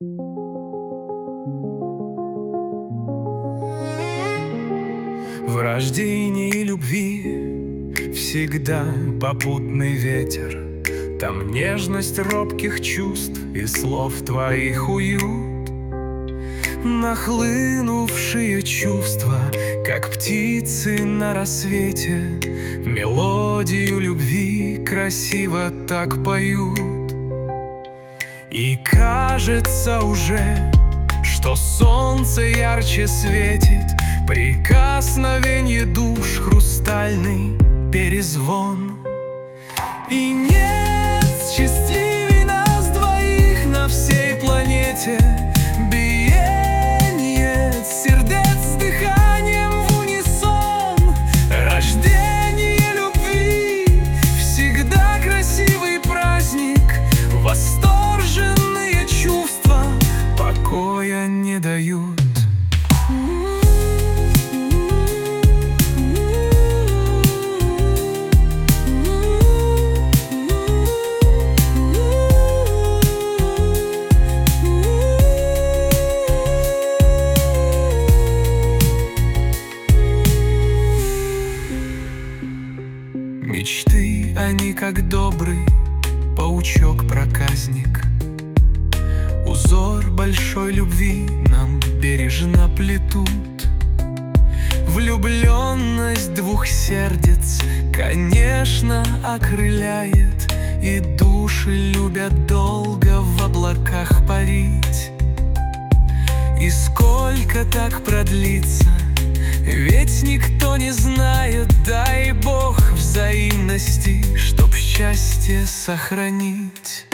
В рождении любви всегда попутный ветер, там нежность робких чувств и слов твоих уют. Нахлынувшие чувства, как птицы на рассвете, мелодию любви красиво так поют. И кажется уже, что солнце ярче светит, прикосновенье душ, хрустальный перезвон. И нет счастливей нас двоих на всей планете, биение сердец с дыханием в унисон. Рождение любви всегда красивый праздник, восторженные чувства покоя не дают. Мечты, они как добрый паучок-проказник, узор большой любви нам бережно плетут. Влюбленность двух сердец, конечно, окрыляет, и души любят долго в облаках парить. И сколько так продлится, ведь никто не знает, дай Бог взаимности, чтоб счастье сохранить.